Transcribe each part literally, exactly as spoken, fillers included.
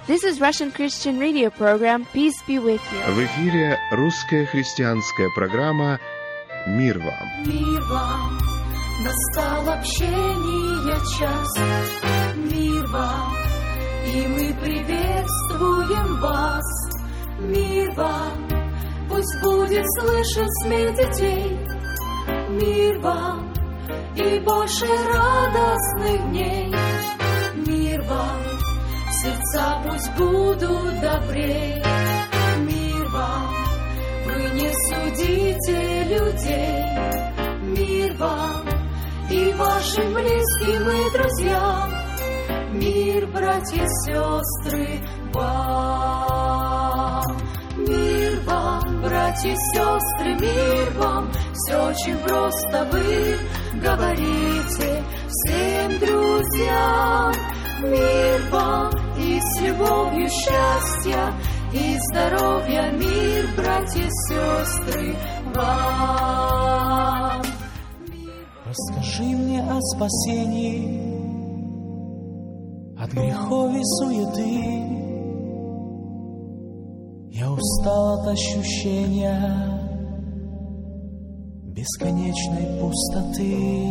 This is Russian Christian radio program. Peace be with you. В эфире русская христианская программа «Мир вам». Мир вам, настал общения час. Мир вам, и мы приветствуем вас. Мир вам, пусть будет слышен смех детей. Мир вам, и больше радостных дней. Мир вам, сердца пусть будут добрей. Мир вам, вы не судите людей. Мир вам и вашим близким и друзьям. Мир, братья и сестры, вам. Мир вам, братья и сестры, мир вам. Все очень просто вы говорите всем друзьям. Мир вам и с любовью счастья и здоровья. Мир, братья и сестры, вам. Расскажи мне о спасении от грехов и суеты. Я устал от ощущения бесконечной пустоты.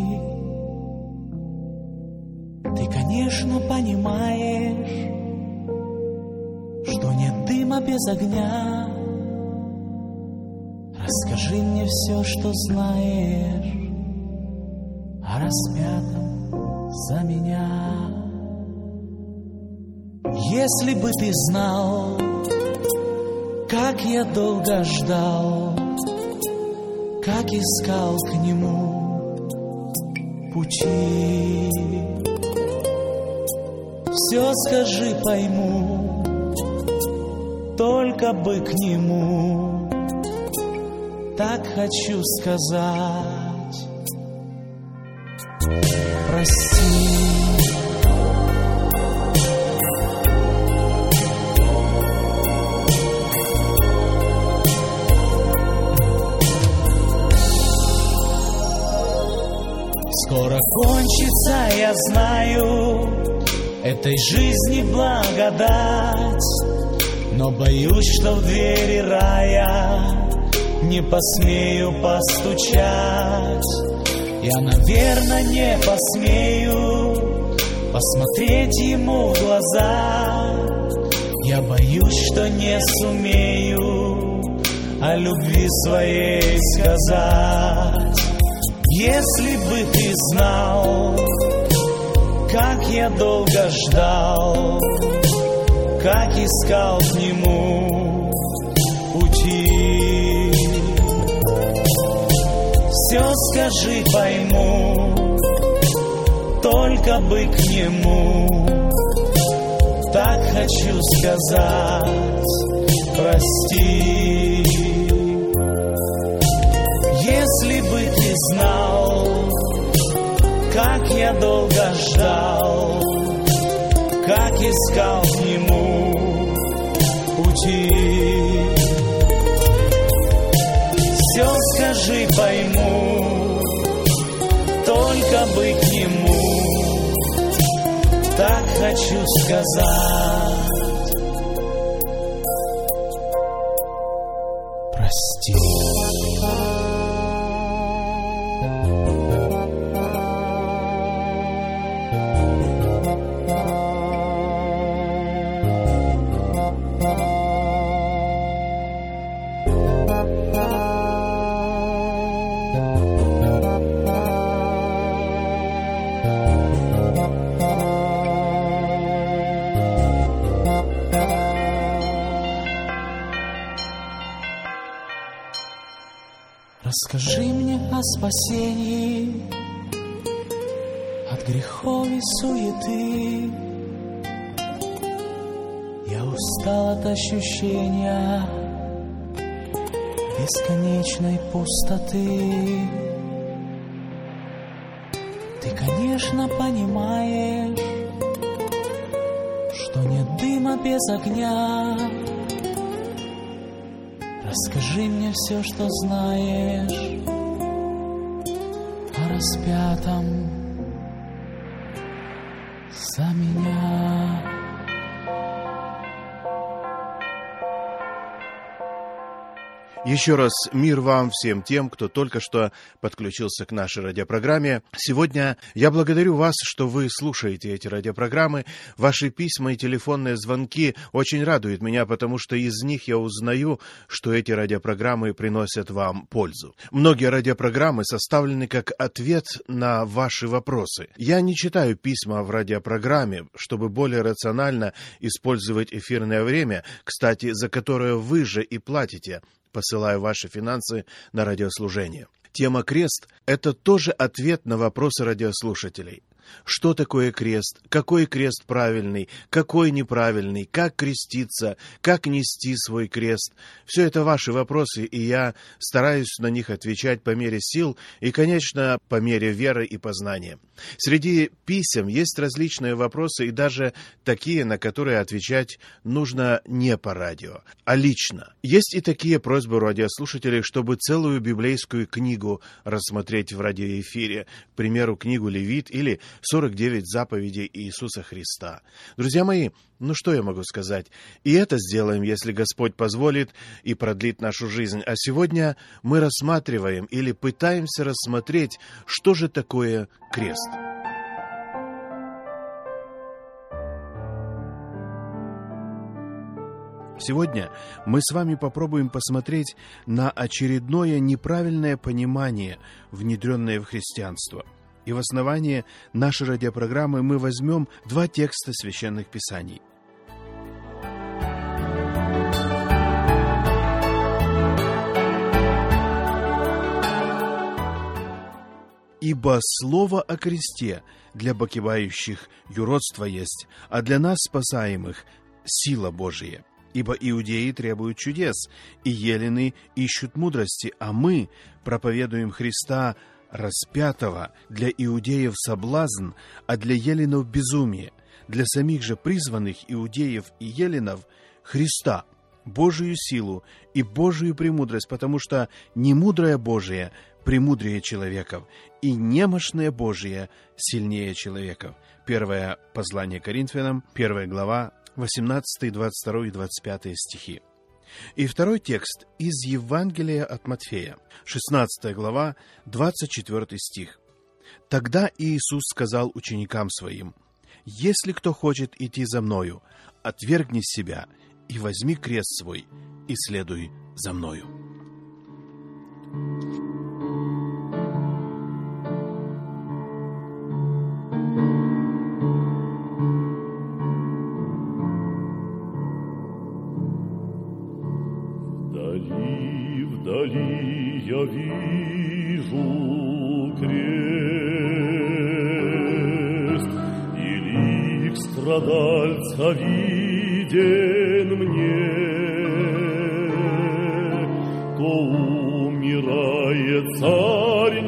Ты, конечно, понимаешь, что нет дыма без огня. Расскажи мне все, что знаешь о распятом за меня. Если бы ты знал, как я долго ждал, как искал к нему пути. Все скажи, пойму, только бы к нему. Так хочу сказать, прости. Скоро кончится, я знаю, этой жизни благодать, но боюсь, что в двери рая не посмею постучать. Я, наверное, не посмею посмотреть ему в глаза. Я боюсь, что не сумею о любви своей сказать. Если бы ты знал, как я долго ждал, как искал к нему пути. Все скажи, пойму, только бы к нему. Так хочу сказать, прости. Если бы ты знал, как я долго ждал, как искал к нему пути. Все скажи, пойму, только бы к нему. Так хочу сказать, прости. Расскажи мне о спасении от грехов и суеты. Я устал от ощущения бесконечной пустоты. Ты, конечно, понимаешь, что нет дыма без огня. Расскажи мне все, что знаешь о распятом за меня. Еще раз мир вам, всем тем, кто только что подключился к нашей радиопрограмме. Сегодня я благодарю вас, что вы слушаете эти радиопрограммы. Ваши письма и телефонные звонки очень радуют меня, потому что из них я узнаю, что эти радиопрограммы приносят вам пользу. Многие радиопрограммы составлены как ответ на ваши вопросы. Я не читаю письма в радиопрограмме, чтобы более рационально использовать эфирное время, кстати, за которое вы же и платите, посылаю ваши финансы на радиослужение. Тема «Крест» — это тоже ответ на вопросы радиослушателей. Что такое крест? Какой крест правильный? Какой неправильный? Как креститься? Как нести свой крест? Все это ваши вопросы, и я стараюсь на них отвечать по мере сил и, конечно, по мере веры и познания. Среди писем есть различные вопросы, и даже такие, на которые отвечать нужно не по радио, а лично. Есть и такие просьбы радиослушателей, чтобы целую библейскую книгу рассмотреть в радиоэфире, к примеру, книгу Левит или сорок девять заповедей Иисуса Христа. Друзья мои, ну что я могу сказать? И это сделаем, если Господь позволит и продлит нашу жизнь. А сегодня мы рассматриваем или пытаемся рассмотреть, что же такое крест. Сегодня мы с вами попробуем посмотреть на очередное неправильное понимание, внедренное в христианство. И в основании нашей радиопрограммы мы возьмем два текста Священных Писаний. «Ибо слово о кресте для погибающих юродство есть, а для нас, спасаемых, сила Божия. Ибо иудеи требуют чудес, и елены ищут мудрости, а мы проповедуем Христа распятого, для иудеев соблазн, а для еленов безумие, для самих же призванных иудеев и еленов Христа, Божию силу и Божию премудрость, потому что немудрое Божие премудрее человеков, и немощное Божие сильнее человеков». Первое послание Коринфянам, первая глава, восемнадцатый, двадцать второй и двадцать пятый стихи. И второй текст из Евангелия от Матфея, шестнадцатая глава, двадцать четвёртый стих. «Тогда Иисус сказал ученикам Своим: если кто хочет идти за Мною, отвергни себя и возьми крест свой, и следуй за Мною». Вдали я вижу крест, и лик страдальца виден мне, то умирает Царь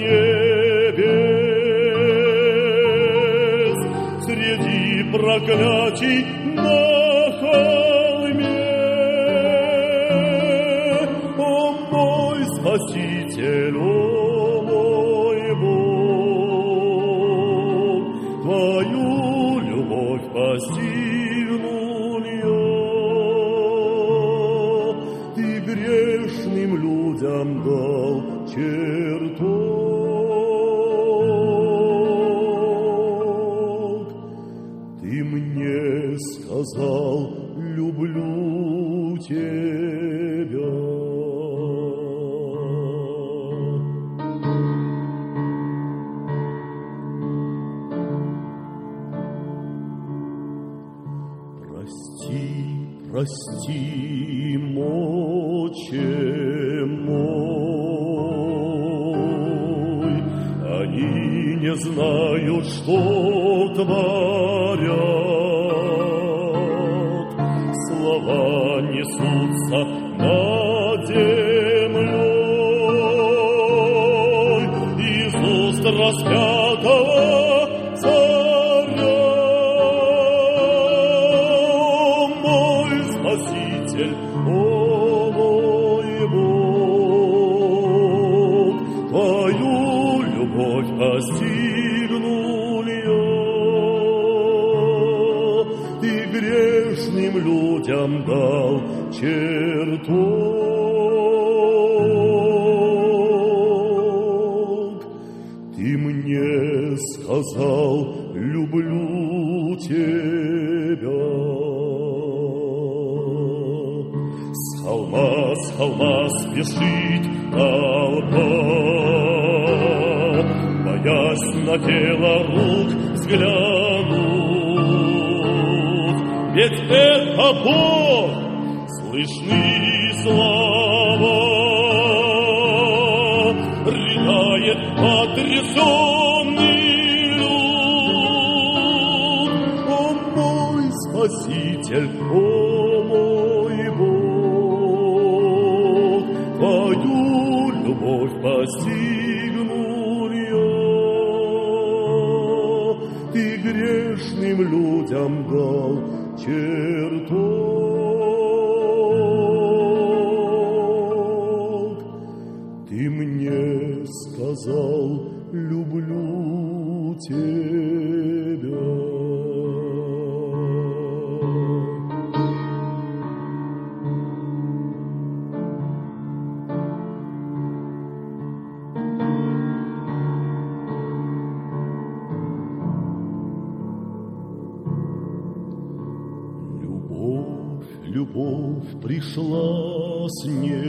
небес среди проклятий на холме. Спаситель, о мой Бог, Твою любовь постигнул я. Ты грешным людям дал чертог. Ты мне сказал: люблю Тебя. Прости, Отче мой, они не знают, что творят. Слова несутся над землей из уст распятого Царя. Спаситель, о мой Бог, Твою любовь постигнул я. Ты грешным людям дал чертог. мне сказал: люблю тебя. С холма, с холма спешит толпа, боясь на дело рук взглянуть. Ведь это Бог, слышны слова, рыдает потрясенный люд. О мой Спаситель, о мой Бог, твою любовь постигну я. Ты грешным людям дал чертог. Ты мне сказал: люблю тебя. Любовь пришла с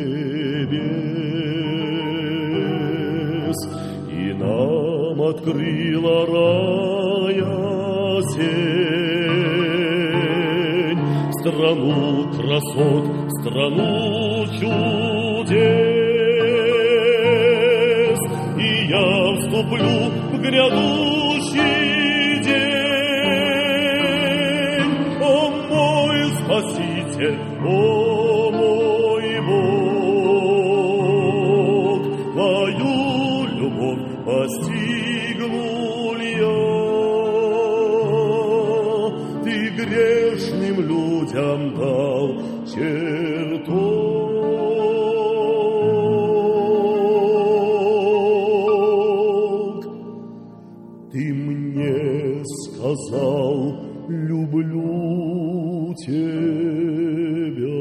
небес и нам открыла рая сень, страну красот, страну чудес. И я вступлю в грядущий день. О мой Спаситель, о мой Бог, твою любовь постигну я. Ты грешным людям дал чертог. Ты мне сказал: люблю тебя.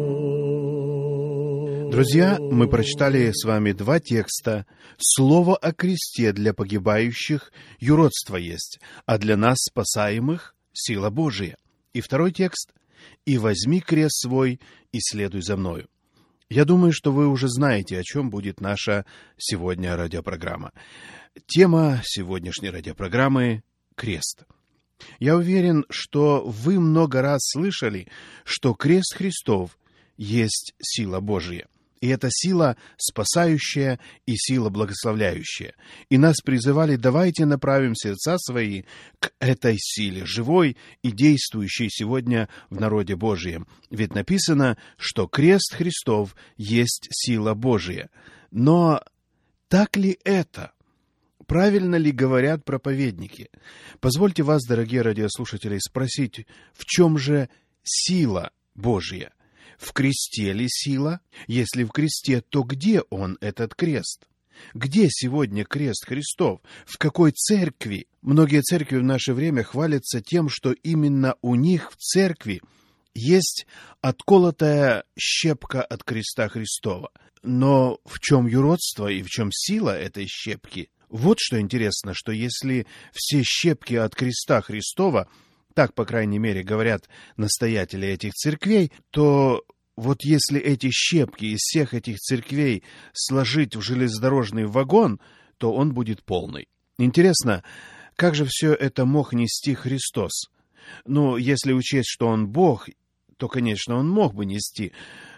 Друзья, мы прочитали с вами два текста. Слово о кресте для погибающих юродство есть, а для нас, спасаемых, сила Божия. И второй текст: «И возьми крест свой, и следуй за мною». Я думаю, что вы уже знаете, о чем будет наша сегодня радиопрограмма. Тема сегодняшней радиопрограммы — крест. Я уверен, что вы много раз слышали, что крест Христов есть сила Божия. И это сила спасающая и сила благословляющая. И нас призывали: давайте направим сердца свои к этой силе, живой и действующей сегодня в народе Божьем. Ведь написано, что крест Христов есть сила Божия. Но так ли это? Правильно ли говорят проповедники? Позвольте вас, дорогие радиослушатели, спросить, в чем же сила Божья? В кресте ли сила? Если в кресте, то где он, этот крест? Где сегодня крест Христов? В какой церкви? Многие церкви в наше время хвалятся тем, что именно у них в церкви есть отколотая щепка от креста Христова. Но в чем юродство и в чем сила этой щепки? Вот что интересно, что если все щепки от креста Христова, так, по крайней мере, говорят настоятели этих церквей, то вот если эти щепки из всех этих церквей сложить в железнодорожный вагон, то он будет полный. Интересно, как же все это мог нести Христос? Ну, если учесть, что он Бог, то, конечно, он мог бы нести.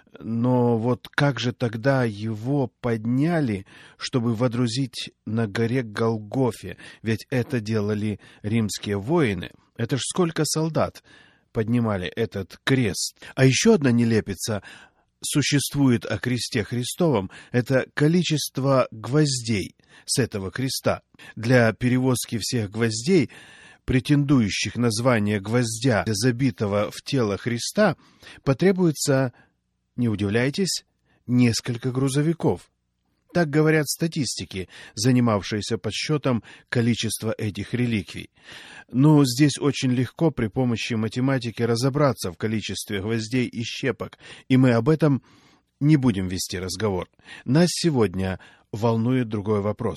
Но вот как же тогда его подняли, чтобы водрузить на горе Голгофе? Ведь это делали римские воины. Это ж сколько солдат поднимали этот крест. А еще одна нелепица существует о кресте Христовом. Это количество гвоздей с этого креста. Для перевозки всех гвоздей, претендующих на звание гвоздя, забитого в тело Христа, потребуется, не удивляйтесь, несколько грузовиков. Так говорят статистики, занимавшиеся подсчетом количества этих реликвий. Но здесь очень легко при помощи математики разобраться в количестве гвоздей и щепок, и мы об этом не будем вести разговор. Нас сегодня волнует другой вопрос.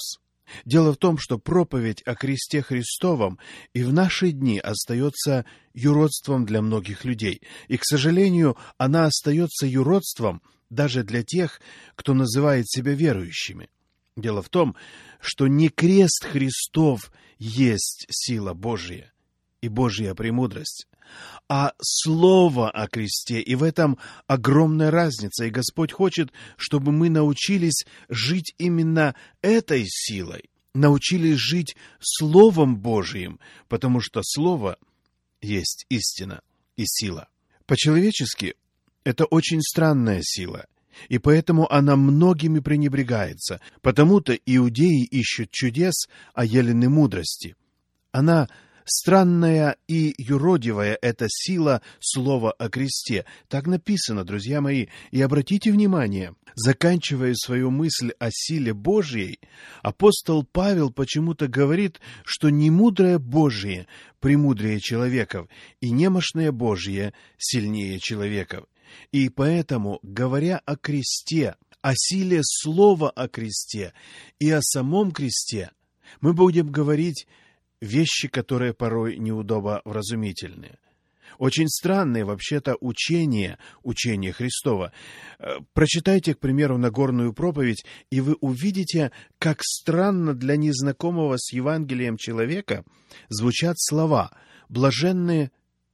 Дело в том, что проповедь о кресте Христовом и в наши дни остается юродством для многих людей. И, к сожалению, она остается юродством даже для тех, кто называет себя верующими. Дело в том, что не крест Христов есть сила Божья и Божья премудрость, а Слово о кресте, и в этом огромная разница. И Господь хочет, чтобы мы научились жить именно этой силой, научились жить Словом Божиим, потому что Слово есть истина и сила. По-человечески это очень странная сила, и поэтому она многими пренебрегается. Потому-то иудеи ищут чудес, а елены мудрости. Она странная и юродивая эта сила слова о кресте. Так написано, друзья мои. И обратите внимание, заканчивая свою мысль о силе Божьей, апостол Павел почему-то говорит, что немудрое Божие премудрее человеков, и немощное Божие сильнее человеков. И поэтому, говоря о кресте, о силе слова о кресте и о самом кресте, мы будем говорить вещи, которые порой неудобовразумительны. Очень странное вообще-то учение, учение Христово. Прочитайте, к примеру, Нагорную проповедь, и вы увидите, как странно для незнакомого с Евангелием человека звучат слова «блаженны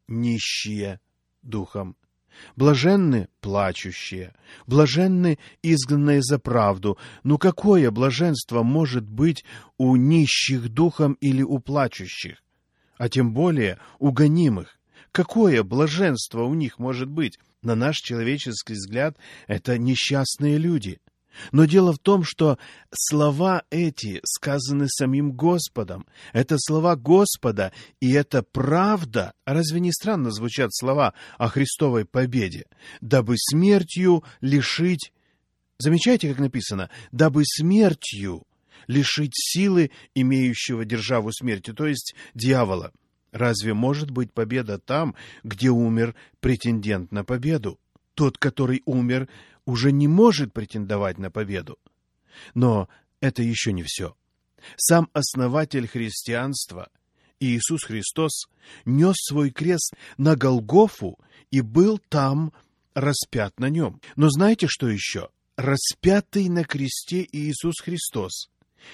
нищие духом», «блаженны плачущие», «блаженны изгнанные за правду». Ну какое блаженство может быть у нищих духом или у плачущих, а тем более у гонимых? Какое блаженство у них может быть? На наш человеческий взгляд, это несчастные люди. Но дело в том, что слова эти сказаны самим Господом. Это слова Господа, и это правда. Разве не странно звучат слова о Христовой победе? «Дабы смертью лишить...» Замечайте, как написано? «Дабы смертью лишить силы имеющего державу смерти», то есть дьявола. Разве может быть победа там, где умер претендент на победу? Тот, который умер, уже не может претендовать на победу. Но это еще не все. Сам основатель христианства, Иисус Христос, нес свой крест на Голгофу и был там распят на нем. Но знаете, что еще? Распятый на кресте Иисус Христос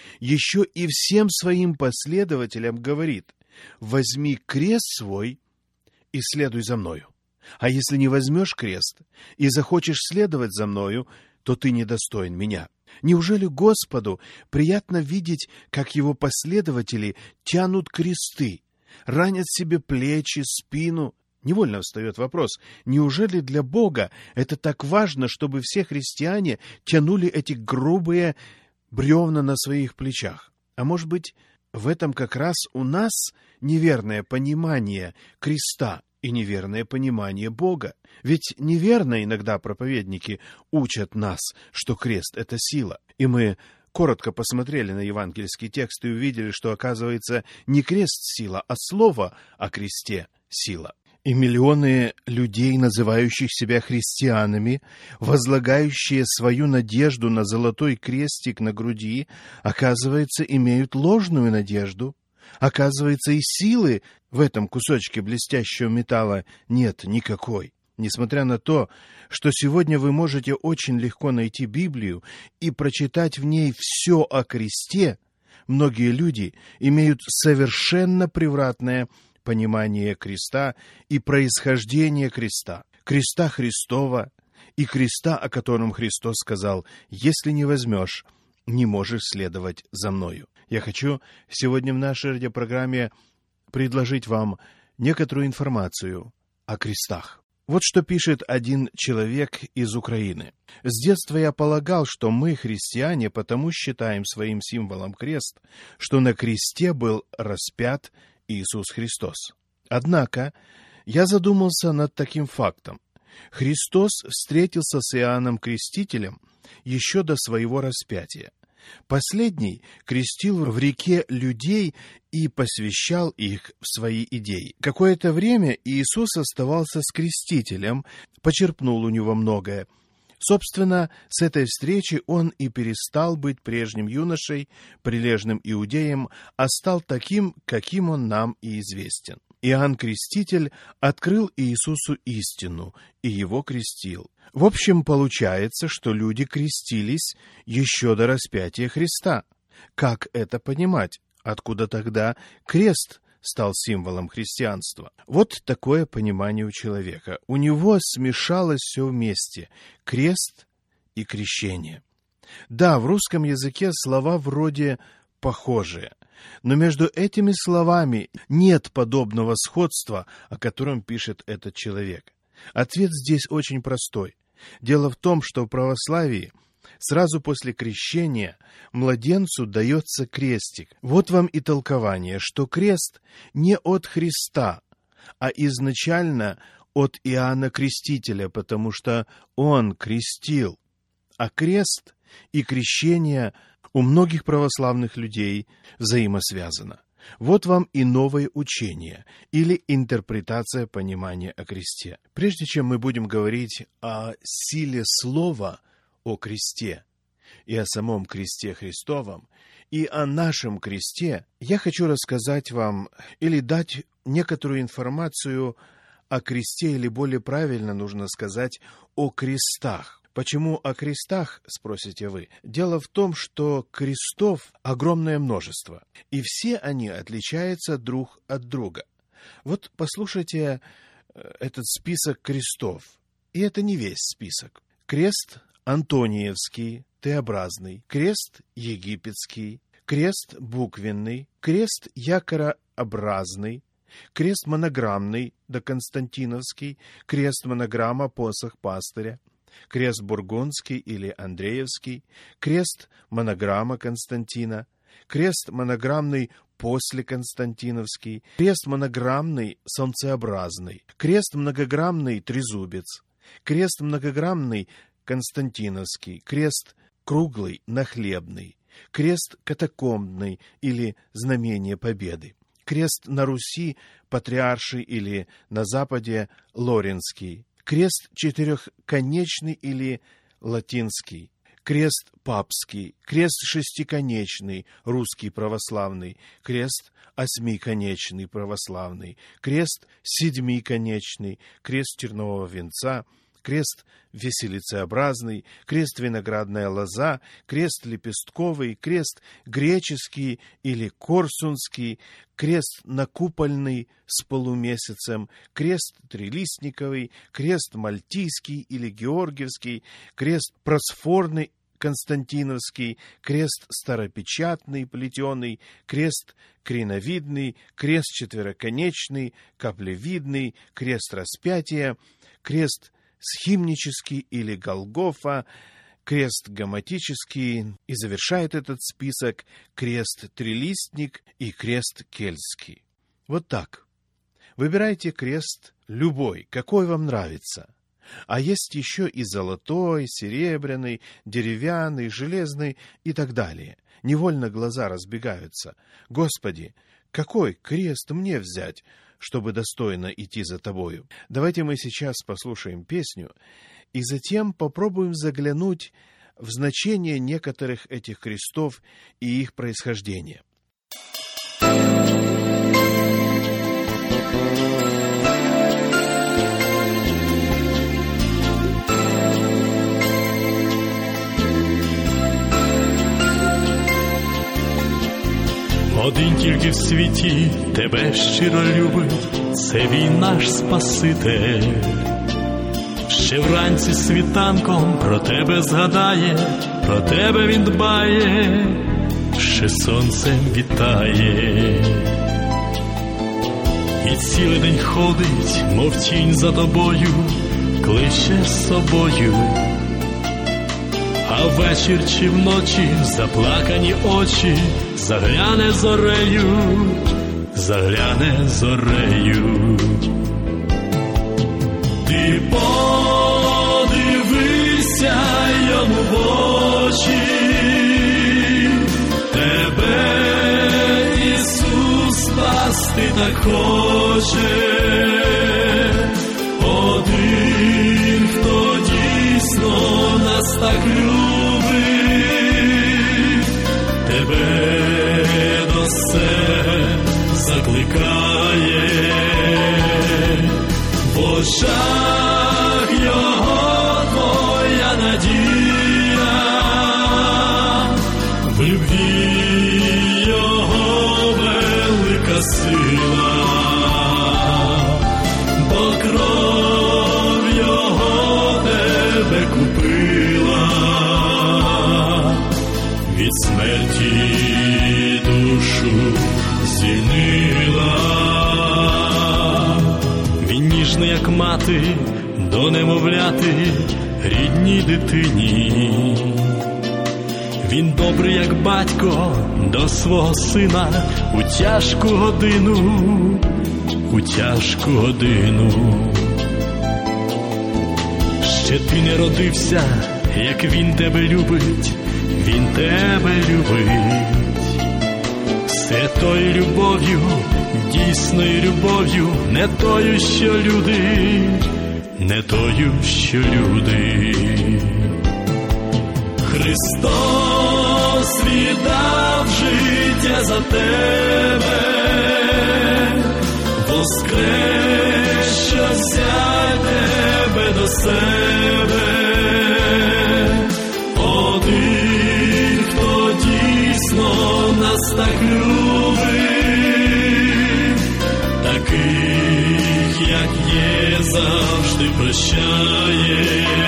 еще и всем своим последователям говорит: «Возьми крест свой и следуй за мною. А если не возьмешь крест и захочешь следовать за мною, то ты недостоин меня». Неужели Господу приятно видеть, как его последователи тянут кресты, ранят себе плечи, спину? Невольно встает вопрос, неужели для Бога это так важно, чтобы все христиане тянули эти грубые бревна на своих плечах? А может быть, в этом как раз у нас неверное понимание креста и неверное понимание Бога. Ведь неверно иногда проповедники учат нас, что крест — это сила. И мы коротко посмотрели на евангельский текст и увидели, что, оказывается, не крест — сила, а слово о кресте — сила. И миллионы людей, называющих себя христианами, возлагающие свою надежду на золотой крестик на груди, оказывается, имеют ложную надежду. Оказывается, и силы в этом кусочке блестящего металла нет никакой. Несмотря на то, что сегодня вы можете очень легко найти Библию и прочитать в ней все о кресте, многие люди имеют совершенно превратное понимание креста и происхождение креста, креста Христова и креста, о котором Христос сказал: «Если не возьмешь, не можешь следовать за мною». Я хочу сегодня в нашей радиопрограмме предложить вам некоторую информацию о крестах. Вот что пишет один человек из Украины. «С детства я полагал, что мы, христиане, потому считаем своим символом крест, что на кресте был распят Иисус Христос. Однако я задумался над таким фактом. Христос встретился с Иоанном Крестителем еще до своего распятия. Последний крестил в реке людей и посвящал их в свои идеи. Какое-то время Иисус оставался с Крестителем, почерпнул у него многое. Собственно, с этой встречи он и перестал быть прежним юношей, прилежным иудеем, а стал таким, каким он нам и известен. Иоанн Креститель открыл Иисусу истину и его крестил. В общем, получается, что люди крестились еще до распятия Христа. Как это понимать? Откуда тогда крест стал символом христианства? Вот такое понимание у человека. У него смешалось все вместе — крест и крещение. Да, в русском языке слова вроде похожие, но между этими словами нет подобного сходства, о котором пишет этот человек. Ответ здесь очень простой. Дело в том, что в православии сразу после крещения младенцу дается крестик. Вот вам и толкование, что крест не от Христа, а изначально от Иоанна Крестителя, потому что он крестил. А крест и крещение у многих православных людей взаимосвязано. Вот вам и новое учение или интерпретация понимания о кресте. Прежде чем мы будем говорить о силе слова о кресте и о самом кресте Христовом, и о нашем кресте, я хочу рассказать вам или дать некоторую информацию о кресте, или более правильно нужно сказать о крестах. Почему о крестах, спросите вы? Дело в том, что крестов огромное множество, и все они отличаются друг от друга. Вот послушайте этот список крестов, и это не весь список. Крест Антониевский, Т-образный, крест египетский, крест буквенный, крест якорообразный, крест монограммный, доконстантиновский, крест монограмма посох пастыря, крест бургундский или андреевский, крест монограмма Константина, крест монограммный после Константиновский, крест монограммный солнцеобразный, крест многограммный трезубец, крест многограммный Константиновский, крест круглый нахлебный, крест катакомбный или знамение победы, крест на Руси патриарший или на Западе лоренский, крест четырехконечный или латинский, крест папский, крест шестиконечный, русский православный, крест осьмиконечный православный, крест седьмиконечный, крест тернового венца, крест веселицеобразный, крест виноградная лоза, крест лепестковый, крест греческий или корсунский, крест накупольный с полумесяцем, крест трилистниковый, крест мальтийский или георгиевский, крест просфорный константиновский, крест старопечатный плетеный, крест креновидный, крест четвероконечный, каплевидный, крест распятия, крест схимнический или Голгофа, крест гамматический, и завершает этот список крест трилистник и крест кельтский. Вот так. Выбирайте крест любой, какой вам нравится. А есть еще и золотой, серебряный, деревянный, железный и так далее. Невольно глаза разбегаются. Господи, какой крест мне взять, чтобы достойно идти за Тобою? Давайте мы сейчас послушаем песню и затем попробуем заглянуть в значение некоторых этих крестов и их происхождение. Один тільки в світі тебе щиро любить, це він наш Спаситель. Ще вранці світанком про тебе згадає, про тебе він дбає, ще сонцем вітає. І цілий день ходить, мов тінь за тобою, кличе з собою. А ввечір чи вночі заплакані очі загляне зорею, загляне зорею. Ти подивися йому в очі, тебе Ісус спасти так хоче. Один, хто дійсно так любить, тебе до себе закликає, в очах його твоя надія, в любві його велика сила, бо кров його тебе купила, від смерті душу звільнила. Він ніжний, як мати, до немовляти, рідній дитині. Він добрий, як батько, до свого сина, у тяжку годину, у тяжку годину. Ще ти не родився, як він тебе любить, він тебе любить. Все тою любов'ю, дійсною любов'ю, не тою, що люди, не тою, що люди. Христос віддав життя за тебе, воскрес, що взяв тебе до себе. Один, хто дійсно нас так любить, таких, як є, завжди прощає.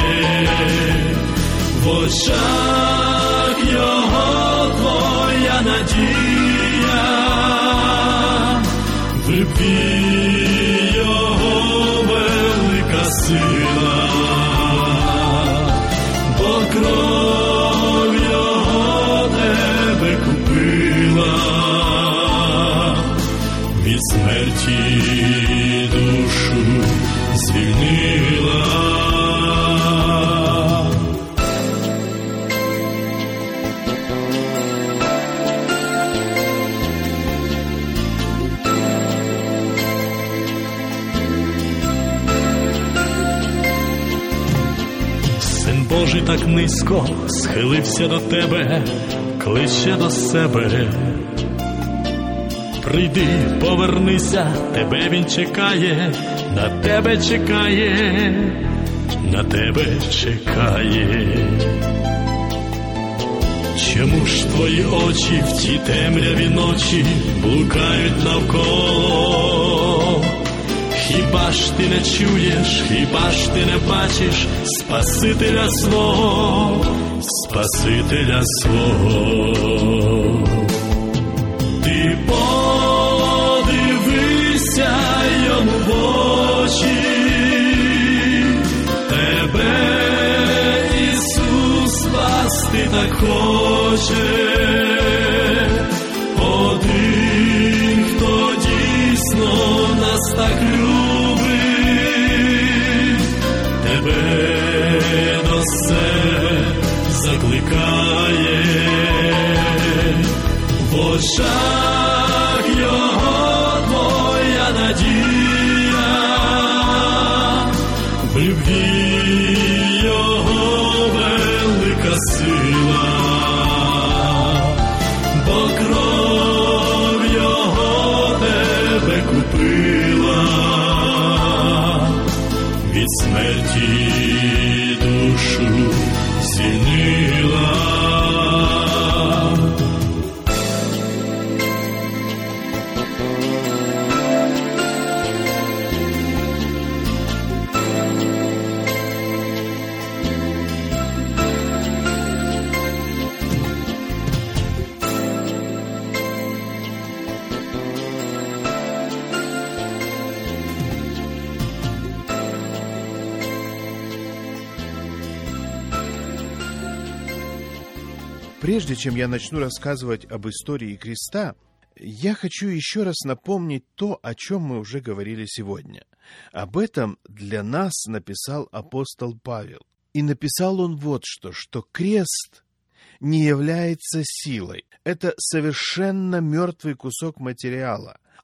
В очах його твоя надія, в любві його велика сила, бо кров його тебе купила, від смерті душу звільнила. Божий так низько схилився до тебе, кличе до себе. Прийди, повернися, тебе він чекає, на тебе чекає, на тебе чекає. Чому ж твої очі в ті темряві ночі блукають навколо? Хіба ж ти не чуєш, хіба ж ти не бачиш Спасителя свого, Спасителя свого? Ти подивися йому в очі, тебе Ісус спасти так хоче. Один, хто дійсно нас так любить, тебе до себе закликає, в очах його твоя надія, в любві його велика сила, бо кров його тебе купила, від смерті душу звільнила. Прежде чем я начну рассказывать об истории креста, я хочу еще раз напомнить то, о чем мы уже говорили сегодня. Об этом для нас написал апостол Павел. И написал он вот что, что крест не является силой. Это совершенно мертвый кусок материала.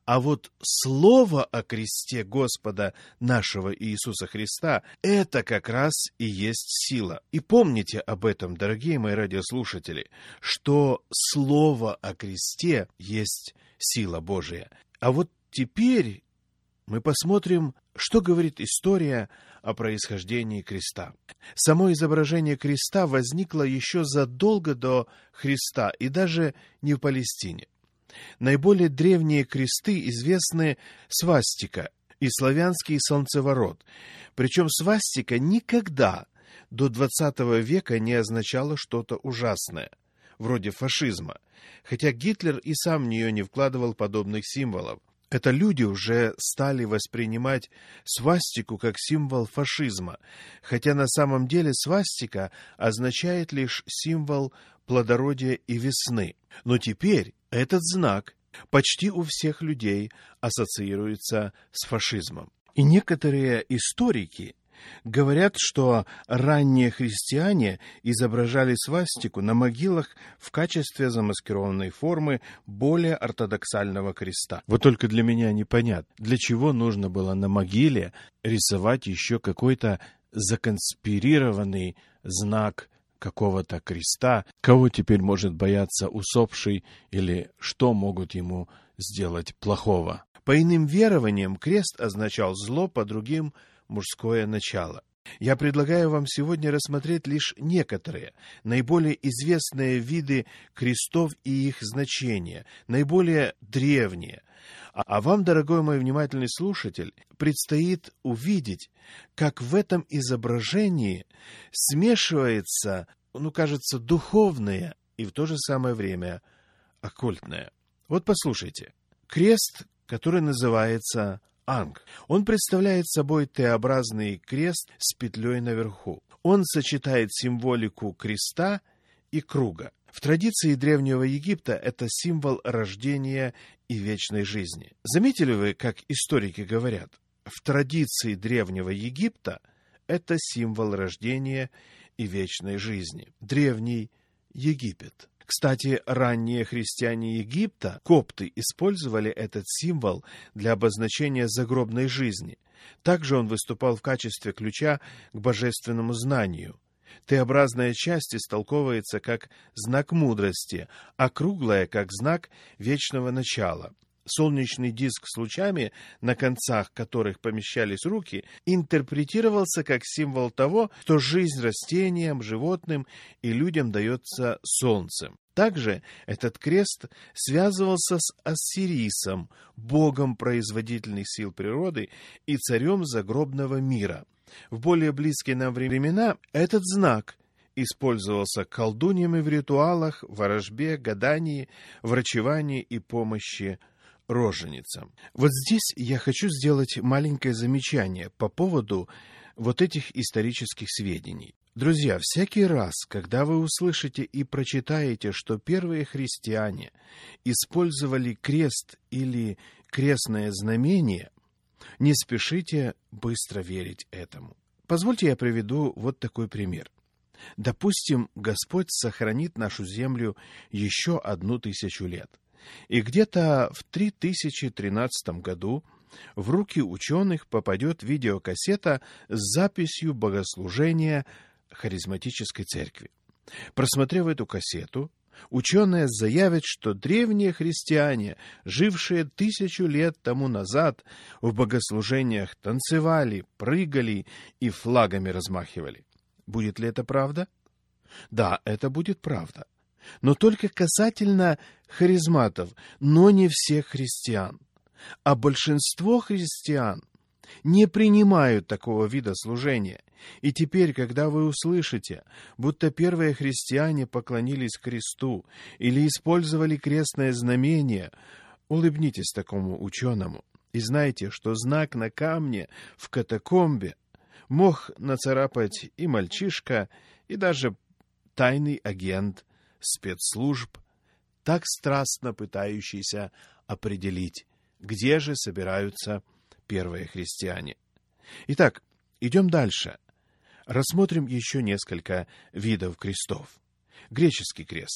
А вот слово о кресте Господа нашего Иисуса Христа – это как раз и есть сила. И помните об этом, дорогие мои радиослушатели, что слово о кресте есть сила Божия. А вот теперь мы посмотрим, что говорит история о происхождении креста. Само изображение креста возникло еще задолго до Христа и даже не в Палестине. Наиболее древние кресты известны свастика и славянский солнцеворот. Причем свастика никогда до двадцатого века не означала что-то ужасное, вроде фашизма, хотя Гитлер и сам в нее не вкладывал подобных символов. Это люди уже стали воспринимать свастику как символ фашизма, хотя на самом деле свастика означает лишь символ плодородия и весны. Но теперь этот знак почти у всех людей ассоциируется с фашизмом. И некоторые историки говорят, что ранние христиане изображали свастику на могилах в качестве замаскированной формы более ортодоксального креста. Вот только для меня непонятно, для чего нужно было на могиле рисовать еще какой-то законспирированный знак какого-то креста. Кого теперь может бояться усопший или что могут ему сделать плохого? По иным верованиям крест означал зло, по другим – мужское начало. Я предлагаю вам сегодня рассмотреть лишь некоторые, наиболее известные виды крестов и их значения, наиболее древние. А вам, дорогой мой внимательный слушатель, предстоит увидеть, как в этом изображении смешивается, ну, кажется, духовное и в то же самое время оккультное. Вот послушайте. Крест, который называется Анг. Он представляет собой Т-образный крест с петлей наверху. Он сочетает символику креста и круга. В традиции Древнего Египта это символ рождения и вечной жизни. Заметили вы, как историки говорят? В традиции Древнего Египта это символ рождения и вечной жизни. Древний Египет. Кстати, ранние христиане Египта, копты, использовали этот символ для обозначения загробной жизни. Также он выступал в качестве ключа к божественному знанию. Т-образная часть истолковывается как знак мудрости, а круглая — как знак вечного начала. Солнечный диск с лучами, на концах которых помещались руки, интерпретировался как символ того, что жизнь растениям, животным и людям дается солнцем. Также этот крест связывался с Осирисом, богом производительных сил природы и царем загробного мира. В более близкие нам времена этот знак использовался колдуньями в ритуалах, ворожбе, гадании, врачевании и помощи роженицам. Вот здесь я хочу сделать маленькое замечание по поводу вот этих исторических сведений. Друзья, всякий раз, когда вы услышите и прочитаете, что первые христиане использовали крест или крестное знамение, не спешите быстро верить этому. Позвольте я приведу вот такой пример. Допустим, Господь сохранит нашу землю еще одну тысячу лет. И где-то в три тысячи тринадцатом году в руки ученых попадет видеокассета с записью богослужения харизматической церкви. Просмотрев эту кассету, ученые заявят, что древние христиане, жившие тысячу лет тому назад, в богослужениях танцевали, прыгали и флагами размахивали. Будет ли это правда? Да, это будет правда. Но только касательно харизматов, но не всех христиан. А большинство христиан не принимают такого вида служения. И теперь, когда вы услышите, будто первые христиане поклонились кресту или использовали крестное знамение, улыбнитесь такому ученому и знайте, что знак на камне в катакомбе мог нацарапать и мальчишка, и даже тайный агент спецслужб, так страстно пытающийся определить, где же собираются первые христиане. Итак, идем дальше. Рассмотрим еще несколько видов крестов. Греческий крест.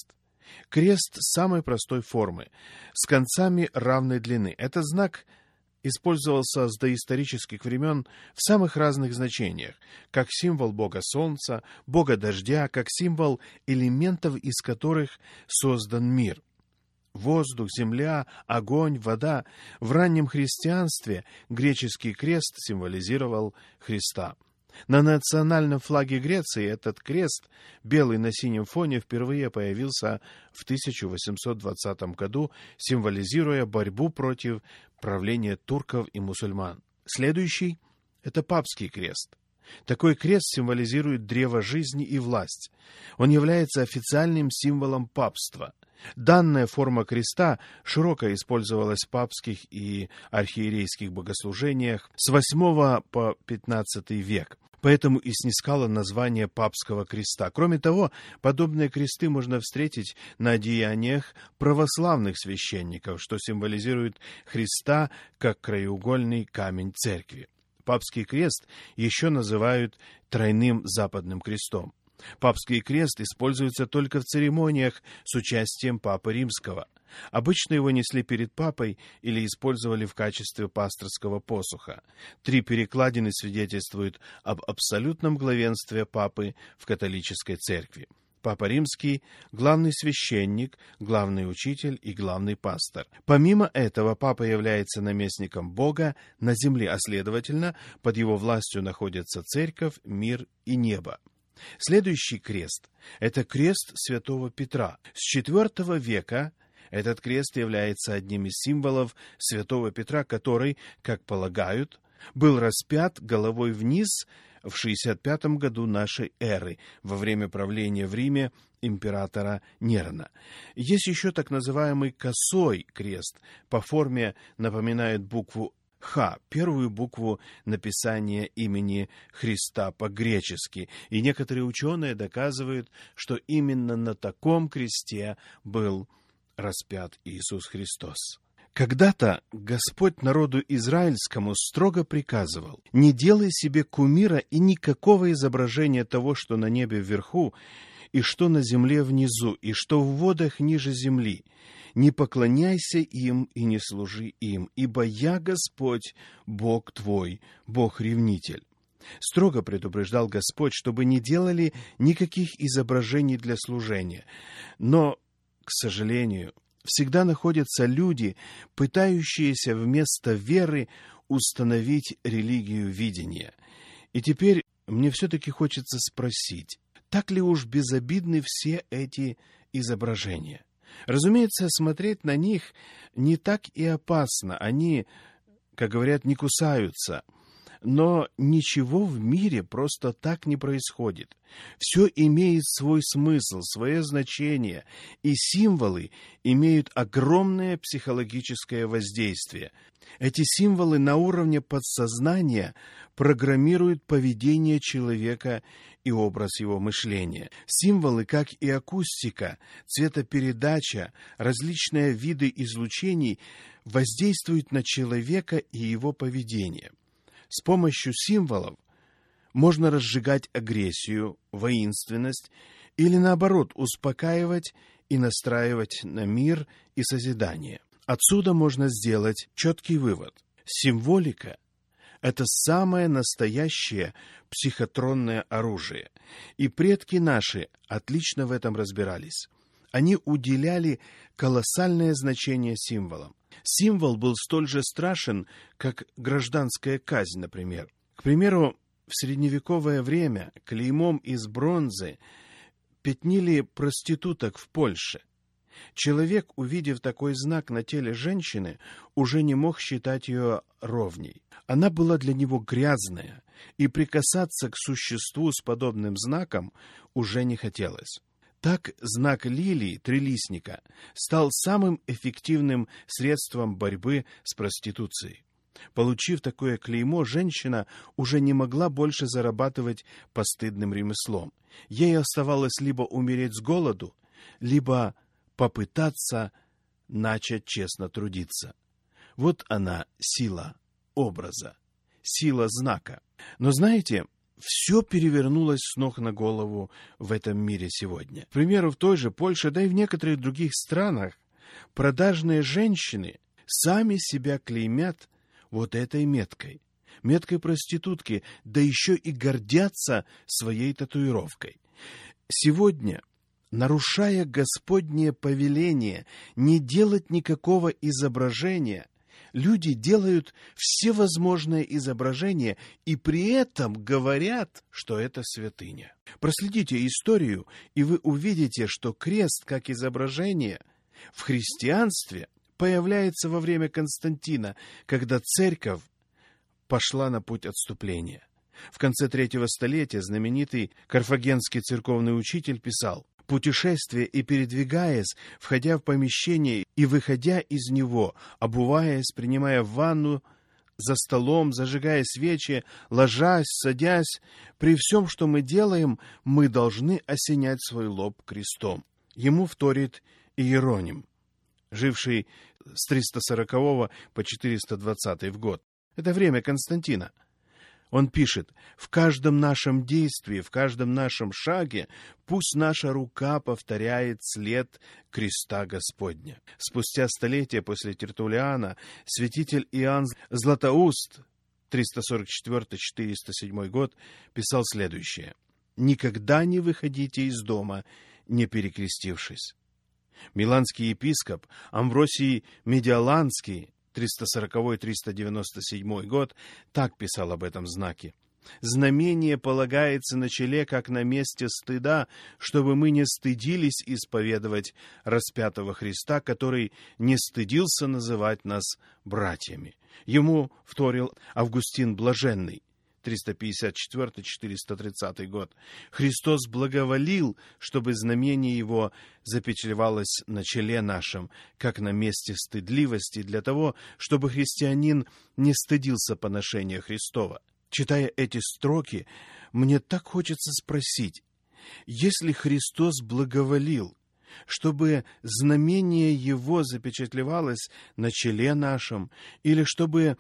Крест самой простой формы, с концами равной длины. Этот знак использовался с доисторических времен в самых разных значениях, как символ бога солнца, бога дождя, как символ элементов, из которых создан мир. Воздух, земля, огонь, вода. В раннем христианстве греческий крест символизировал Христа. На национальном флаге Греции этот крест, белый на синем фоне, впервые появился в тысяча восемьсот двадцатом году, символизируя борьбу против правления турков и мусульман. Следующий — это папский крест. Такой крест символизирует древо жизни и власть. Он является официальным символом папства. Данная форма креста широко использовалась в папских и архиерейских богослужениях с восьмого по пятнадцатый век, поэтому и снискала название папского креста. Кроме того, подобные кресты можно встретить на одеяниях православных священников, что символизирует Христа как краеугольный камень церкви. Папский крест еще называют тройным западным крестом. Папский крест используется только в церемониях с участием Папы Римского. Обычно его несли перед папой или использовали в качестве пасторского посоха. Три перекладины свидетельствуют об абсолютном главенстве папы в католической церкви. Папа Римский — главный священник, главный учитель и главный пастор. Помимо этого, папа является наместником Бога на земле, а следовательно, под его властью находятся церковь, мир и небо. Следующий крест — это крест святого Петра. С четвёртого века этот крест является одним из символов святого Петра, который, как полагают, был распят головой вниз в шестьдесят пятом году нашей эры, во время правления в Риме императора Нерона. Есть еще так называемый косой крест. По форме напоминает букву Х, первую букву написания имени Христа по-гречески. И некоторые ученые доказывают, что именно на таком кресте был распят Иисус Христос. Когда-то Господь народу израильскому строго приказывал: «Не делай себе кумира и никакого изображения того, что на небе вверху, и что на земле внизу, и что в водах ниже земли. Не поклоняйся им и не служи им, ибо я Господь, Бог твой, Бог-ревнитель». Строго предупреждал Господь, чтобы не делали никаких изображений для служения. Но, к сожалению, всегда находятся люди, пытающиеся вместо веры установить религию видения. И теперь мне все-таки хочется спросить, так ли уж безобидны все эти изображения? Разумеется, смотреть на них не так и опасно. Они, как говорят, не кусаются. Но ничего в мире просто так не происходит. Все имеет свой смысл, свое значение, и символы имеют огромное психологическое воздействие. Эти символы на уровне подсознания программируют поведение человека и образ его мышления. Символы, как и акустика, цветопередача, различные виды излучений, воздействуют на человека и его поведение. С помощью символов можно разжигать агрессию, воинственность или, наоборот, успокаивать и настраивать на мир и созидание. Отсюда можно сделать четкий вывод. Символика — это самое настоящее психотронное оружие, и предки наши отлично в этом разбирались. Они уделяли колоссальное значение символам. Символ был столь же страшен, как гражданская казнь, например. К примеру, в средневековое время клеймом из бронзы пятнили проституток в Польше. Человек, увидев такой знак на теле женщины, уже не мог считать ее ровней. Она была для него грязная, и прикасаться к существу с подобным знаком уже не хотелось. Так знак лилии, трилистника, стал самым эффективным средством борьбы с проституцией. Получив такое клеймо, женщина уже не могла больше зарабатывать постыдным ремеслом. Ей оставалось либо умереть с голоду, либо попытаться начать честно трудиться. Вот она, сила образа, сила знака. Но знаете, все перевернулось с ног на голову в этом мире сегодня. К примеру, в той же Польше, да и в некоторых других странах, продажные женщины сами себя клеймят вот этой меткой, меткой проститутки, да еще и гордятся своей татуировкой. Сегодня, нарушая Господнее повеление не делать никакого изображения, люди делают всевозможные изображения и при этом говорят, что это святыня. Проследите историю, и вы увидите, что крест как изображение в христианстве появляется во время Константина, когда церковь пошла на путь отступления. В конце третьего столетия знаменитый карфагенский церковный учитель писал: «Путешествуя и передвигаясь, входя в помещение и выходя из него, обуваясь, принимая ванну, за столом, зажигая свечи, ложась, садясь, при всем, что мы делаем, мы должны осенять свой лоб крестом». Ему вторит Иероним, живший с триста сорокового по четыреста двадцатый в год. Это время Константина. Он пишет: «В каждом нашем действии, в каждом нашем шаге пусть наша рука повторяет след креста Господня». Спустя столетия после Тертуллиана святитель Иоанн Златоуст, триста сорок четвёртый — четыреста седьмой год, писал следующее: «Никогда не выходите из дома, не перекрестившись». Миланский епископ Амвросий Медиаланский, триста сороковой — триста девяносто седьмой год, так писал об этом знаке: «Знамение полагается на челе, как на месте стыда, чтобы мы не стыдились исповедовать распятого Христа, который не стыдился называть нас братьями». Ему вторил Августин Блаженный, триста пятьдесят четвёртый — четыреста тридцатый год. «Христос благоволил, чтобы знамение Его запечатлевалось на челе нашем, как на месте стыдливости, для того, чтобы христианин не стыдился поношения Христова». Читая эти строки, мне так хочется спросить: если Христос благоволил, чтобы знамение Его запечатлевалось на челе нашем, или чтобы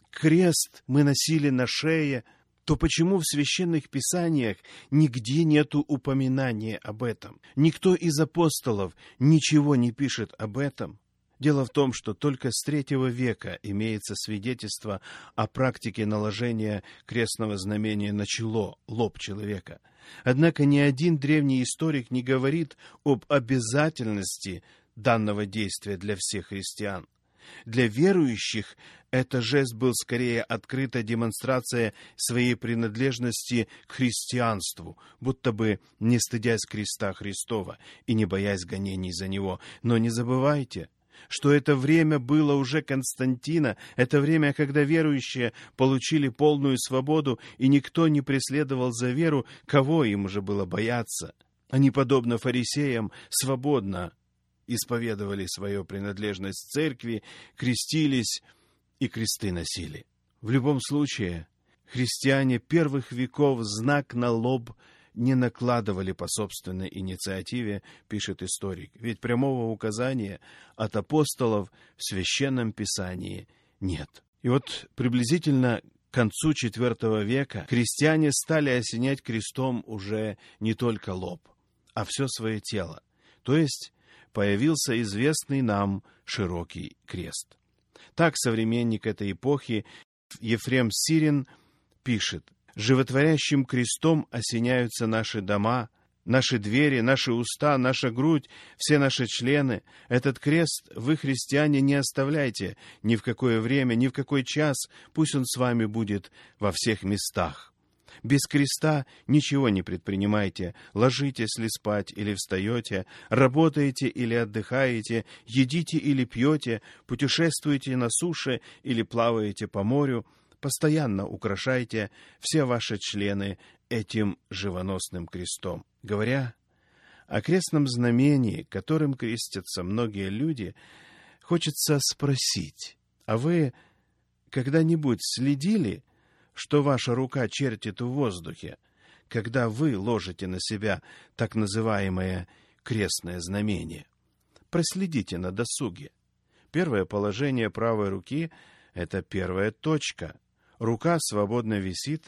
крест мы носили на шее, то почему в священных писаниях нигде нету упоминания об этом? Никто из апостолов ничего не пишет об этом. Дело в том, что только с третьего века имеется свидетельство о практике наложения крестного знамения на чело, лоб человека. Однако ни один древний историк не говорит об обязательности данного действия для всех христиан. Для верующих этот жест был скорее открытая демонстрация своей принадлежности к христианству, будто бы не стыдясь креста Христова и не боясь гонений за него. Но не забывайте, что это время было уже Константина, это время, когда верующие получили полную свободу, и никто не преследовал за веру, кого им уже было бояться. Они, подобно фарисеям, свободно исповедовали свою принадлежность церкви, крестились и кресты носили. В любом случае, христиане первых веков знак на лоб не накладывали по собственной инициативе, пишет историк, ведь прямого указания от апостолов в Священном Писании нет. И вот приблизительно к концу четвёртого века христиане стали осенять крестом уже не только лоб, а все свое тело, то есть появился известный нам широкий крест. Так современник этой эпохи Ефрем Сирин пишет: «Животворящим крестом осеняются наши дома, наши двери, наши уста, наша грудь, все наши члены. Этот крест вы, христиане, не оставляйте ни в какое время, ни в какой час, пусть он с вами будет во всех местах. Без креста ничего не предпринимайте, ложитесь ли спать или встаете, работаете или отдыхаете, едите или пьете, путешествуете на суше или плаваете по морю, постоянно украшайте все ваши члены этим живоносным крестом». Говоря о крестном знамении, которым крестятся многие люди, хочется спросить: а вы когда-нибудь следили, что ваша рука чертит в воздухе, когда вы ложите на себя так называемое крестное знамение? Проследите на досуге. Первое положение правой руки — это первая точка. Рука свободно висит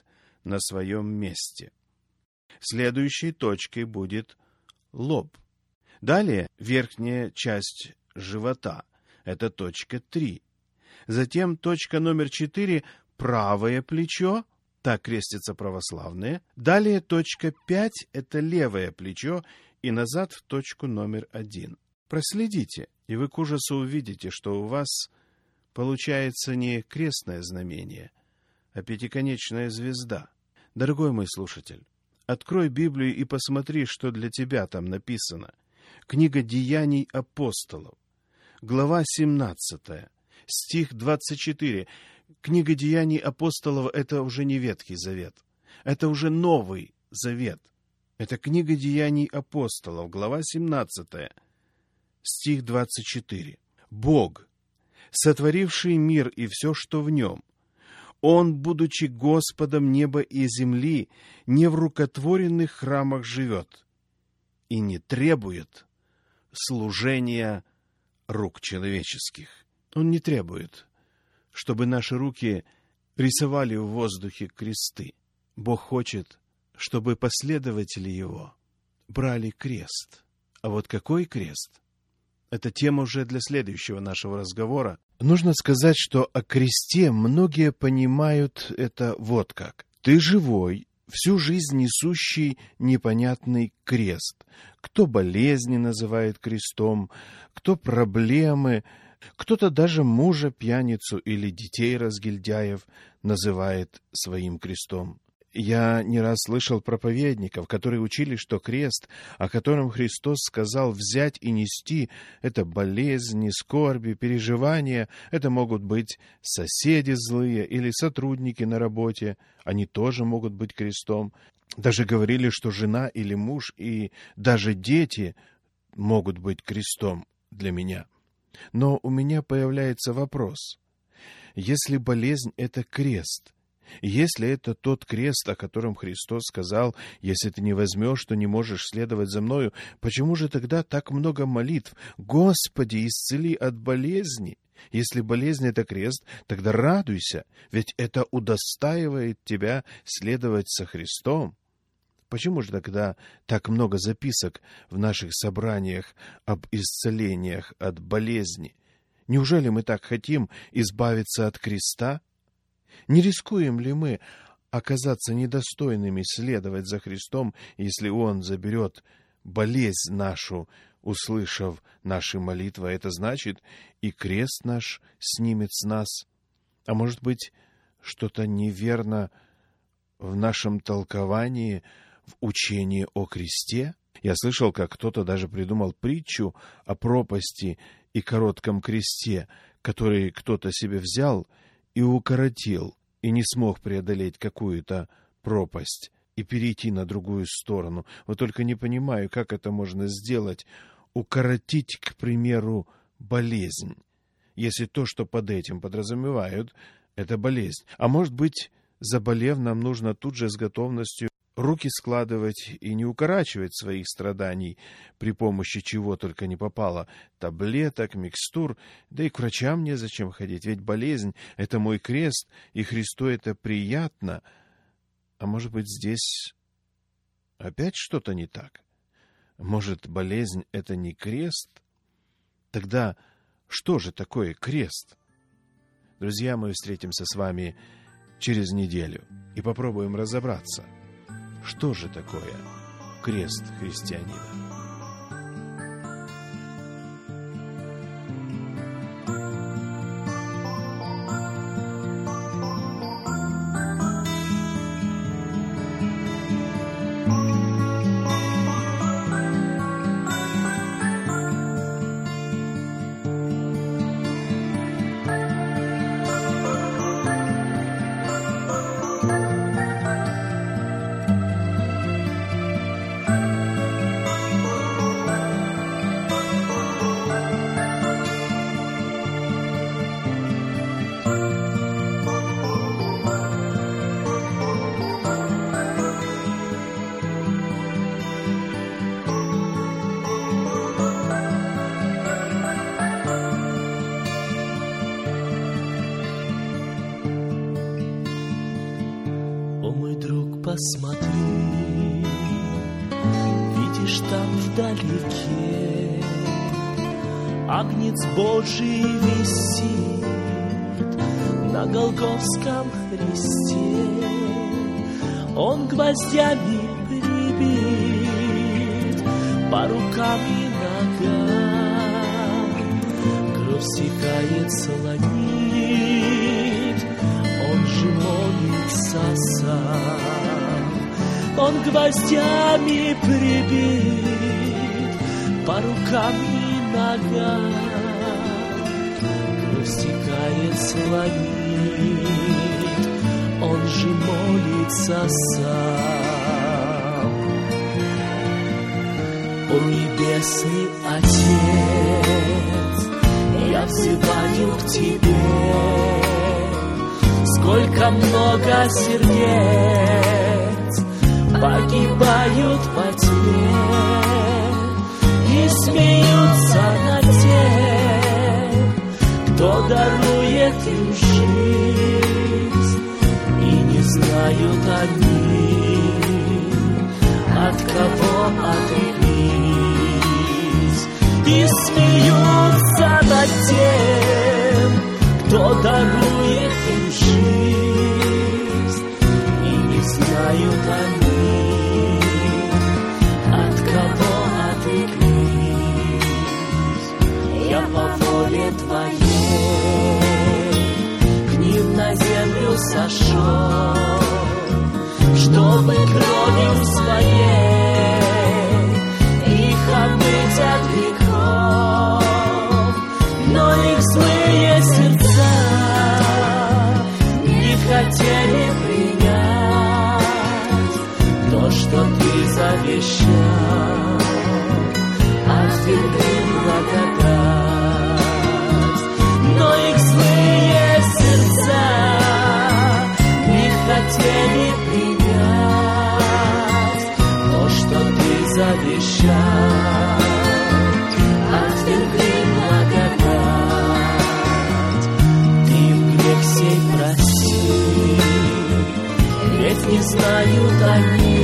на своем месте. Следующей точкой будет лоб. Далее верхняя часть живота. Это точка три. Затем точка номер четыре – правое плечо. Так крестятся православные. Далее точка пять – это левое плечо. И назад в точку номер один. Проследите, и вы к ужасу увидите, что у вас получается не крестное знамение, а пятиконечная звезда. Дорогой мой слушатель, открой Библию и посмотри, что для тебя там написано. Книга Деяний апостолов, глава семнадцатая, стих двадцать четыре. Книга Деяний апостолов – это уже не Ветхий Завет, это уже Новый Завет. Это книга Деяний апостолов, глава семнадцатая, стих двадцать четыре. «Бог, сотворивший мир и все, что в нем, Он, будучи Господом неба и земли, не в рукотворенных храмах живет и не требует служения рук человеческих». Он не требует, чтобы наши руки рисовали в воздухе кресты. Бог хочет, чтобы последователи Его брали крест. А вот какой крест? Это тема уже для следующего нашего разговора. Нужно сказать, что о кресте многие понимают это вот как. Ты живой, всю жизнь несущий непонятный крест. Кто болезни называет крестом, кто проблемы, кто-то даже мужа пьяницу или детей разгильдяев называет своим крестом. Я не раз слышал проповедников, которые учили, что крест, о котором Христос сказал взять и нести, это болезни, скорби, переживания, это могут быть соседи злые или сотрудники на работе, они тоже могут быть крестом. Даже говорили, что жена или муж и даже дети могут быть крестом для меня. Но у меня появляется вопрос. Если болезнь — это крест, если это тот крест, о котором Христос сказал, если ты не возьмешь, то не можешь следовать за мною, почему же тогда так много молитв? Господи, исцели от болезни. Если болезнь — это крест, тогда радуйся, ведь это удостаивает тебя следовать со Христом. Почему же тогда так много записок в наших собраниях об исцелениях от болезни? Неужели мы так хотим избавиться от креста? Не рискуем ли мы оказаться недостойными следовать за Христом, если Он заберет болезнь нашу, услышав наши молитвы? Это значит, и крест наш снимет с нас. А может быть, что-то неверно в нашем толковании, в учении о кресте? Я слышал, как кто-то даже придумал притчу о пропасти и коротком кресте, который кто-то себе взял и укоротил, и не смог преодолеть какую-то пропасть и перейти на другую сторону. Вот только не понимаю, как это можно сделать, укоротить, к примеру, болезнь, если то, что под этим подразумевают, это болезнь. А может быть, заболев, нам нужно тут же с готовностью руки складывать и не укорачивать своих страданий при помощи чего только не попало, таблеток, микстур, да и к врачам незачем ходить, ведь болезнь — это мой крест, и Христу это приятно. А может быть, здесь опять что-то не так? Может, болезнь — это не крест? Тогда что же такое крест? Друзья, мы встретимся с вами через неделю и попробуем разобраться, что же такое крест христианина. посмотри, видишь там вдалеке Агнец Божий висит на Голгофском кресте. Он гвоздями прибит по рукам и ногам, кровь стекает, солонит, он же молится сам. Он гвоздями прибит по рукам и ногам, кровь стекает, солонит, он же молится сам. О небесный Отец, я взываю к Тебе, сколько много сердец погибают во тьме и смеются над тем, кто дарует им жизнь, и не знают они, от кого отреклись, и смеются над тем, кто дарует им жизнь, и не знают они, от кого отреклись. Я по воле Твоей к ним на землю сошел, чтобы кровью своей их омыть от грехов. Но их злые сердца не хотели принять то, что Ты завещал, отвергли благодать. Но их злые сердца не хотели принять то, что Ты завещал, отвергли благодать. Ты им грех сей прости, ведь не знают они,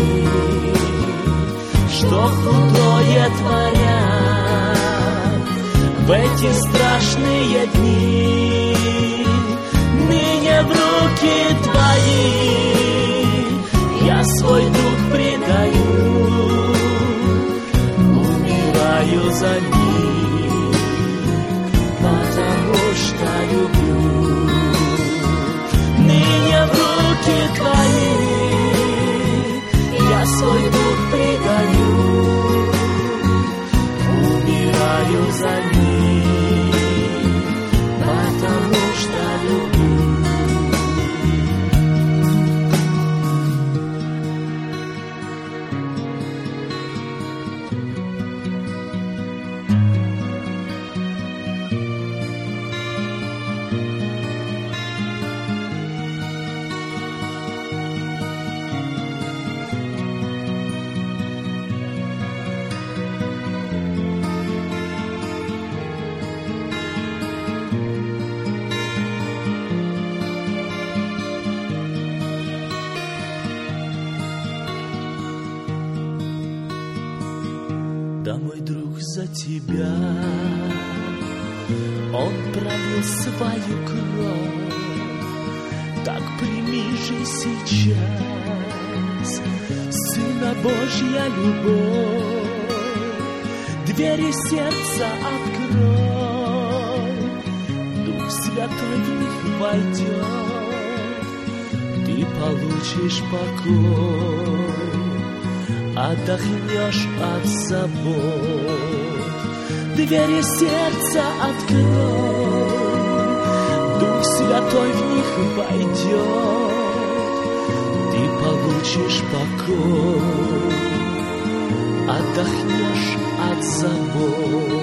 что худое творят в эти страшные дни. Ныне в руки Твои я свой дух предаю, умираю за них, потому что люблю. Ныне в руки Твои я свой дух предаю, умираю за них, потому что люблю. Да, мой друг, за тебя он пролил свою кровь, так прими же сейчас, Сына Божья любовь, двери сердца открой, Дух Святой в них войдет, ты получишь покой, отдохнешь от забот. Двери сердца открой, Дух Святой в них войдет, ты получишь покой, отдохнешь от забот.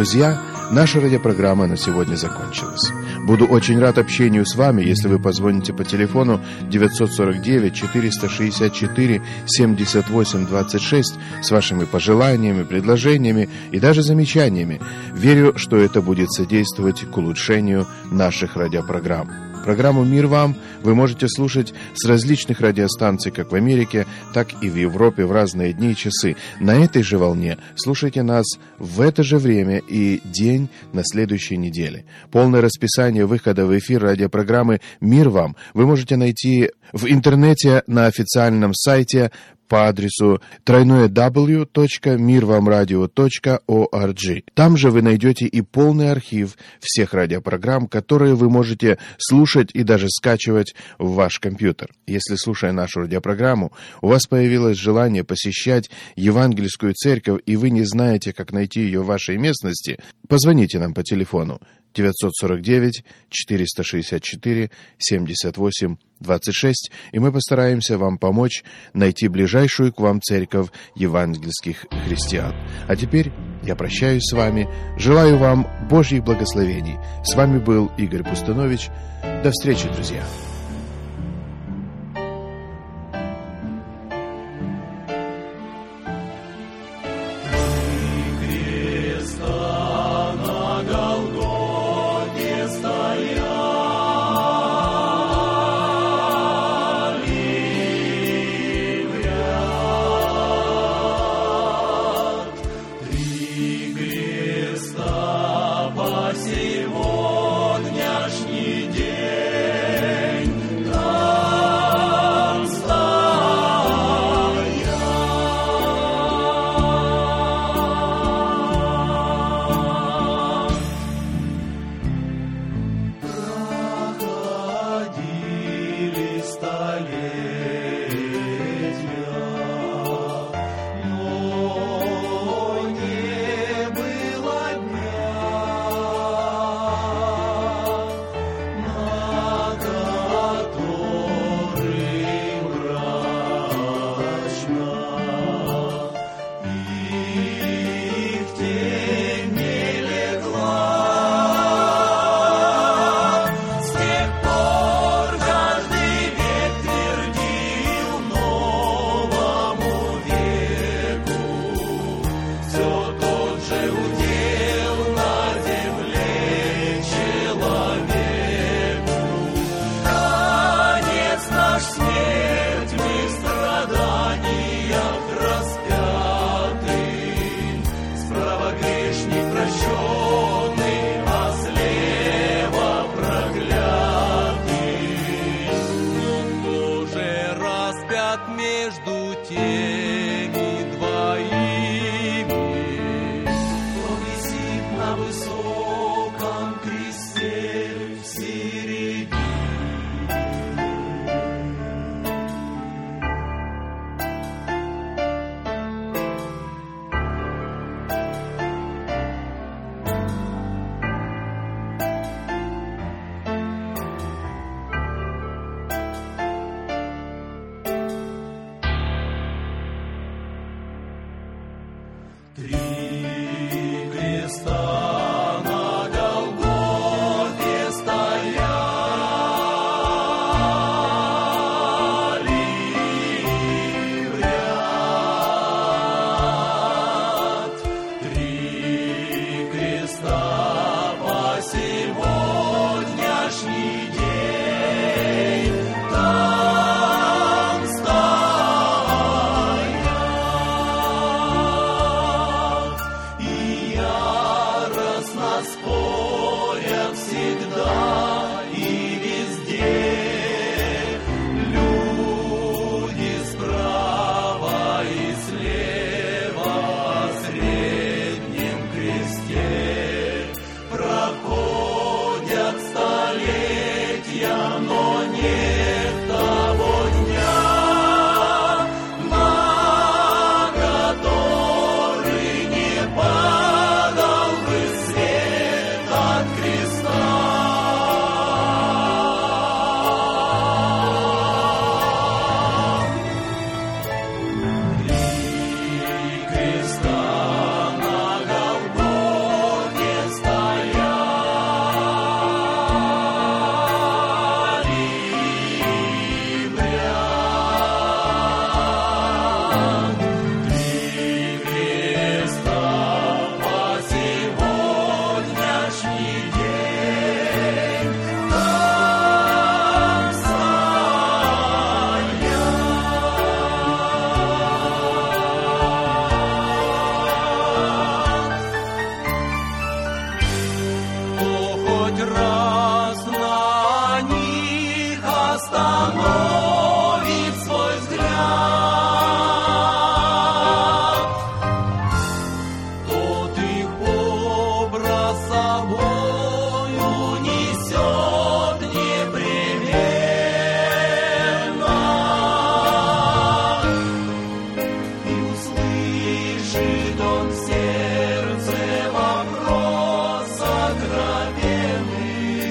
Друзья, наша радиопрограмма на сегодня закончилась. Буду очень рад общению с вами, если вы позвоните по телефону девятьсот сорок девять четыреста шестьдесят четыре семьдесят восемь двадцать шесть с вашими пожеланиями, предложениями и даже замечаниями. Верю, что это будет содействовать к улучшению наших радиопрограмм. Программу «Мир вам» вы можете слушать с различных радиостанций как в Америке, так и в Европе в разные дни и часы. На этой же волне слушайте нас в это же время и день на следующей неделе. Полное расписание выхода в эфир радиопрограммы «Мир вам» вы можете найти в интернете на официальном сайте по адресу дабл ю дабл ю дабл ю точка мир вам радио точка орг. Там же вы найдете и полный архив всех радиопрограмм, которые вы можете слушать и даже скачивать в ваш компьютер. Если, слушая нашу радиопрограмму, у вас появилось желание посещать Евангельскую церковь, и вы не знаете, как найти ее в вашей местности, позвоните нам по телефону девятьсот сорок девять четыреста шестьдесят четыре семьдесят восемь двадцать шесть, и мы постараемся вам помочь найти ближайшую к вам церковь евангельских христиан. А теперь я прощаюсь с вами, желаю вам Божьих благословений. С вами был Игорь Пустунович. До встречи, друзья. Три креста хоть раз на них остановит свой взгляд, тот их образ собою несет непременно, и услышит он в сердце вопрос сокровенный.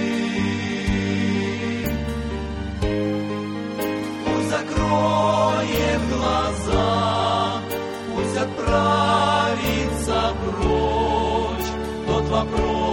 Пусть закроет глаза, пусть отправится прочь тот вопрос.